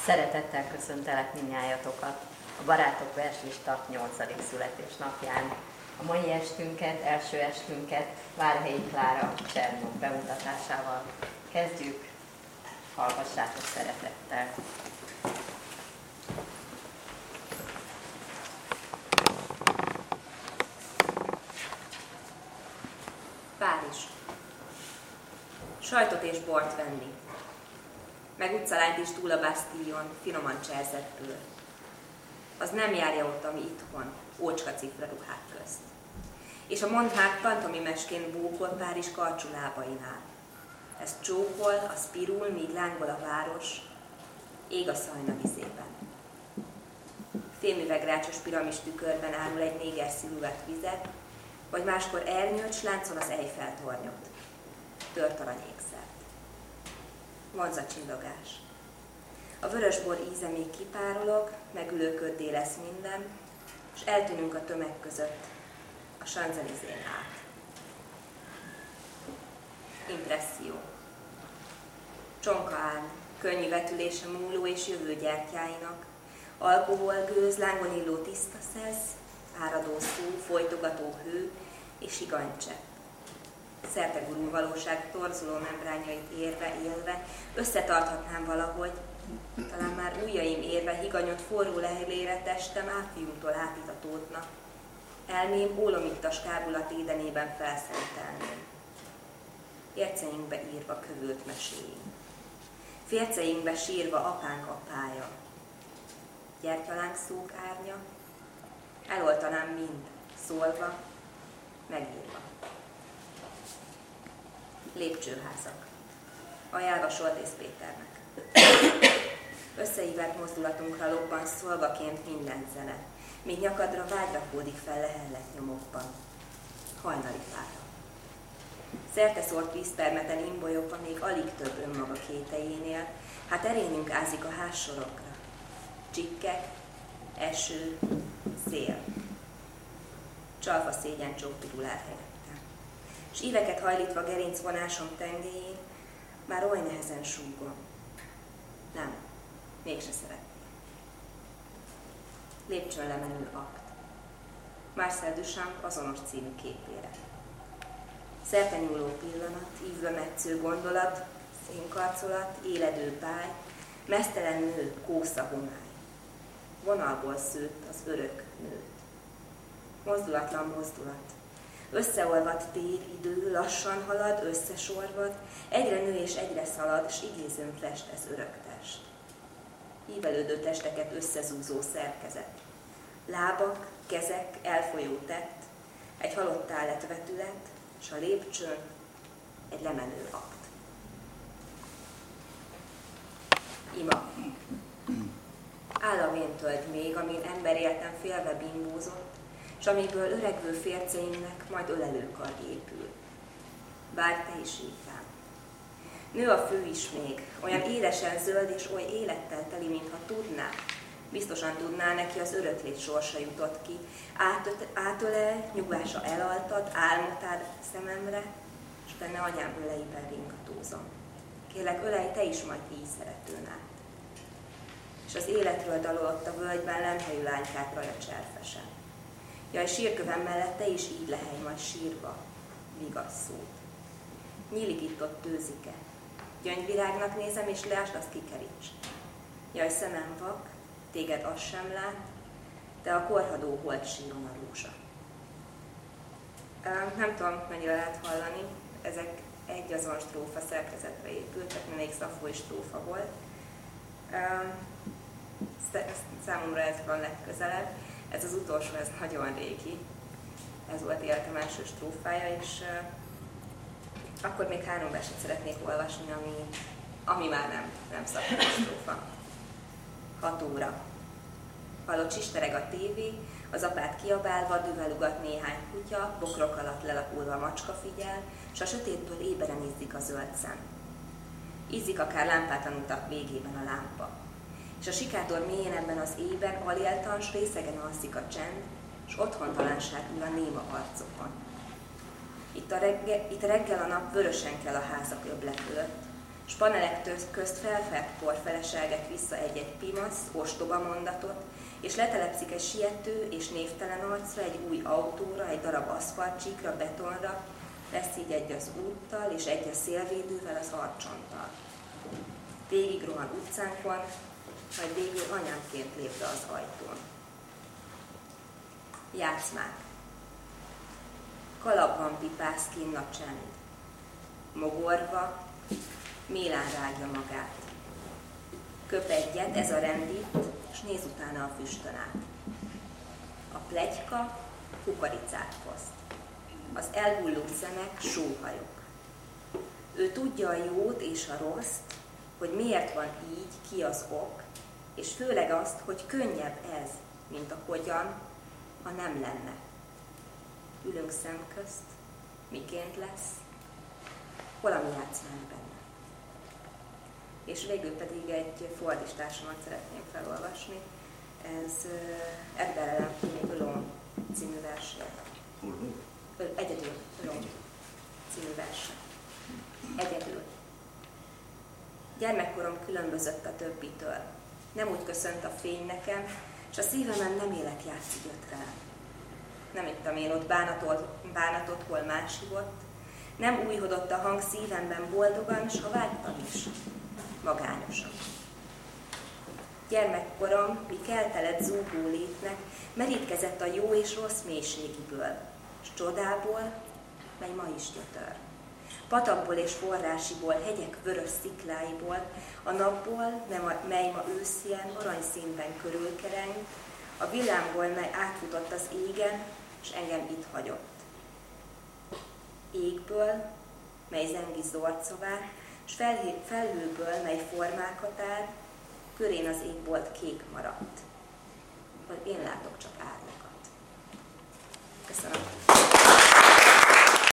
Szeretettel köszöntelek mindnyájatokat a Barátok Verslista 8. születésnapján. A mai estünket, első estünket Várhelyi Klára Csernók bemutatásával kezdjük. Hallgassátok szeretettel! Párizs. Sajtot és bort venni. Meg utcalányt is túl a Bastillon, finoman cserzett bőr. Az nem járja ott, ami itthon, ócska cifra ruhák közt. És a mondhák pantomimesként bókol Párizs karcsú lábainál. Ez csókol, az pirul, míg lángol a város, ég a szajna vizében. Fémüvegrácsos piramis tükörben árul egy néger sziluett vizet, vagy máskor ernyőt, s láncol az Eiffel tornyot. Tört arany ékszert. Vonzacsillogás. A vörösbor íze még kipárolog, megülőköddé lesz minden, és eltűnünk a tömeg között, a Champs-Élysén át. Impresszió. Csonka-árny, könnyű vetülése múló és jövő gyertyáinak, alkoholgőz, lángon illó tiszta szesz, áradó szó, folytogató hő és higanycsepp. Szertegurú valóság torzuló membrányait érve, élve, összetarthatnám valahogy, talán már ujjaim érve higanyot forró lehélére testem áfiumtól átitatódna. Elmém ólomittas kábulat édenében felszentelném. Érceinkbe írva kövült meséink. Férceinkbe sírva apánk apája. Gyertyalángszók árnya, eloltanám mind, szólva, megírva. Lépcsőházak. Ajánlva Soltész Péternek. Összeívert mozdulatunkra lobban szolgaként minden zene, míg nyakadra vágy rakódik fel lehellet nyomokban. Hajnali fára. Szerteszórt vízpermeten imbolyogva még alig több önmaga kétejénél, hát erényünk ázik a házsorokra. Csikkek, eső, szél. Csalfa szégyencsók pirulár helyette. S íveket hajlítva gerincvonásom tengelyén, már oly nehezen súgom. Nem, mégse szeretném. Lépcsőn lemenő akt. Marcel Duchamp azonos című képére. Szertenyúló pillanat, ívbe metsző gondolat, szénkarcolat, éledő pály, meztelen nő, kósza homály. Vonalból szőtt az örök nőt. Mozdulatlan mozdulat. Összeolvadt tér, idő, lassan halad, összesorvad, egyre nő és egyre szalad, s igézőn fest ez örök test. Ívelődő testeket összezúzó szerkezet. Lábak, kezek, elfolyó tett, egy halottá lett vetület, s a lépcsőn egy lemenő akt. Ima. Áll a véntöld még, amin emberéltem félve bimbózott, s amiből öregvő férceimnek majd ölelőkar épül. Bár te is írtál. Nő a fő is még, olyan élesen zöld és oly élettel teli, mintha tudná. Biztosan tudná, neki az öröklét sorsa jutott ki. Átölel, nyugvása elaltad, álmot áll szememre, s benne anyám öleiben ringatózom. Kérlek, ölelj te is majd így szeretőn át. És az életről dalolott a völgyben lemhelyű lánykát raja cserfesen. Jaj, sírkövem mellett te is így lehelj majd sírva, vigasz szót. Nyílik itt ott tőzike. Gyöngyvirágnak nézem, és lásd, azt kikeríts. Jaj, szemem vak, téged az sem lát, te a korhadó holt síron a rózsa. Nem tudom, mennyire lehet hallani, ezek egy azon strófa szerkezetre épültek, még szafói strófa volt. Számomra ez van legközelebb. Ez az utolsó, ez nagyon régi. Ez volt életem első strófája, és akkor még 3 verset szeretnék olvasni, ami már nem szakmai strófa. 6 óra. Hallott sistereg a tévé, az apát kiabálva, düvel ugat néhány kutya, bokrok alatt lelapulva macska figyel, s a sötétből éberen izzik a zöld szem. Izzik akár lámpátlan utak végében a lámpa. És a sikátor mélyén ebben az éjben aléltan, s részegen alszik a csend, s otthontalanság ül a néma arcokon. Itt reggel a nap vörösen kell a házak öble fölött, s panelek közt felfert porfeleselget vissza egy-egy pimasz, ostoba mondatot, és letelepszik egy siető és névtelen arcra, egy új autóra, egy darab aszfaltcsíkra, betonra, lesz így egy az úttal, és egy a szélvédővel, az arcsonttal. Végig rohan utcánkon, majd végül anyámként lép be az ajtón. Játszmák. Kalapban pipász kinn a csend. Mogorva, mélán rágja magát. Köp egyet, ez a rendít, és néz utána a füstön át. A pletyka kukoricát foszt. Az elhulló szemek sóhajok. Ő tudja a jót és a rosszt, hogy miért van így, ki az ok, és főleg azt, hogy könnyebb ez, mint a hogyan, ha nem lenne. Ülünk szemközt, miként lesz, valami játszmánk benne. És végül pedig egy fordításomat szeretném felolvasni. Ez Edgar Allan Poe Alone című verse. Egyedül, Alone című verse. Egyedül. Gyermekkorom különbözött a többitől. Nem úgy köszönt a fény nekem, és a szívemen nem életjátszik jött rám. Nem ittam én ott bánatot, hol más hívott. Nem újhodott a hang szívemben boldogan, s ha vágytam is, magányosan. Gyermekkorom, mi keltelet zúgó létnek, merítkezett a jó és rossz mélységiből, s csodából, mely ma is gyötör. Patakból és forrásiból, hegyek vörös szikláiból, a napból, mely ma őszien aranyszínben körülkereng, a villámból, mely átfutott az égen, és engem itt hagyott. Égből, mely zengi zorcovát, s felhőből, mely formákat áll, körén az égbolt kék maradt. Vagy én látok csak át.